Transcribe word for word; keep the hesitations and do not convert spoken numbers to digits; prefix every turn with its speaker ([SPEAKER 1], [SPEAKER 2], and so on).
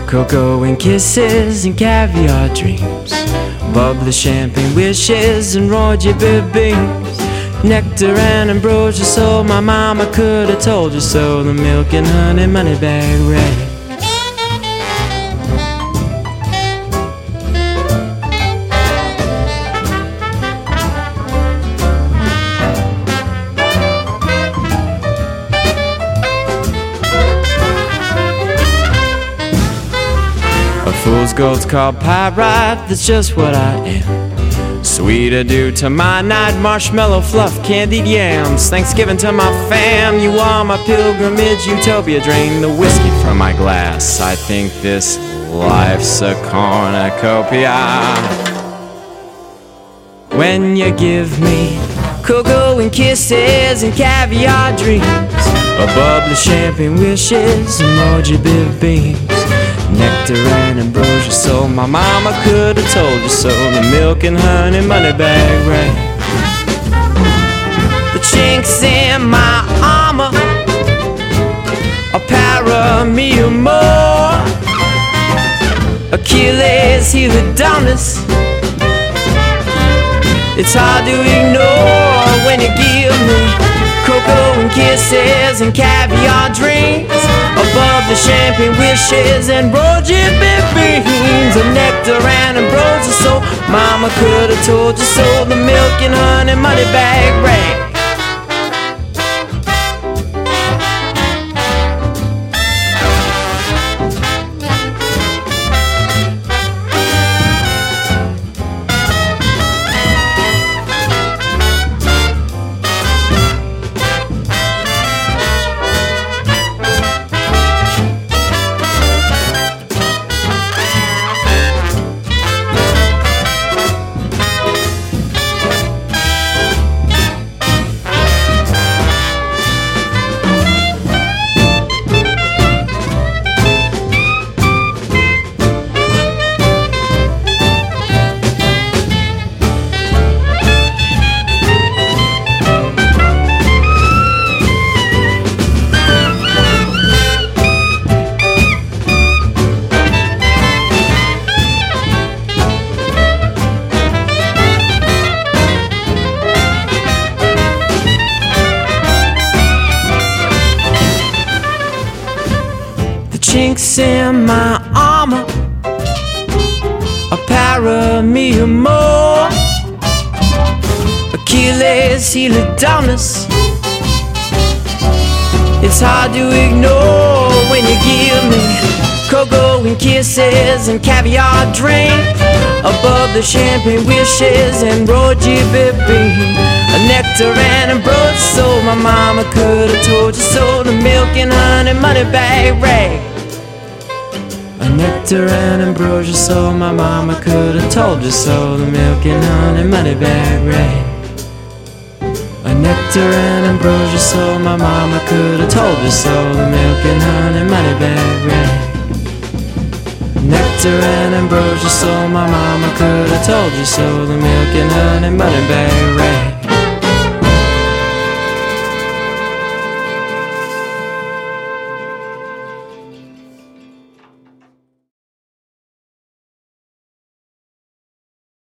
[SPEAKER 1] Cocoa and kisses and caviar dreams, bubbly champagne wishes and royal beans, nectar and ambrosia, so my mama could have told you so. The milk and honey money bag raid. Fool's gold's called pyrite, that's just what I am. Sweet adieu to my night, marshmallow fluff, candied yams. Thanksgiving to my fam, you are my pilgrimage utopia. Drain the whiskey from my glass, I think this life's a cornucopia. When you give me cocoa and kisses and caviar dreams, a bubbly champagne wishes and royal beans, nectar and ambrosia, so my mama could have told you so. The milk and honey money bag raid. The chinks in my armor, a para me or more. Achilles heel Adonis, it's hard to ignore when you give me cocoa and kisses and caviar dreams, above the champagne wishes and royal beans, a nectar and ambrosia, so mama could have told you so. The milk and honey money bag raid. Chinks in my armor, a para me or more. Achilles heel Adonis, it's hard to ignore when you give me cocoa and kisses and caviar dreams, above the champagne wishes and royal beans, a nectar and ambrosia, so my mama could have told you so. The milk and honey money bag raid. A nectar and ambrosia, so my mama could have told you so. The milk and honey money bag raid. A nectar and ambrosia, so my mama could have told you so. The milk and honey money bag raid. Nectar and ambrosia, so my mama could have told you so. The milk and honey money bag raid.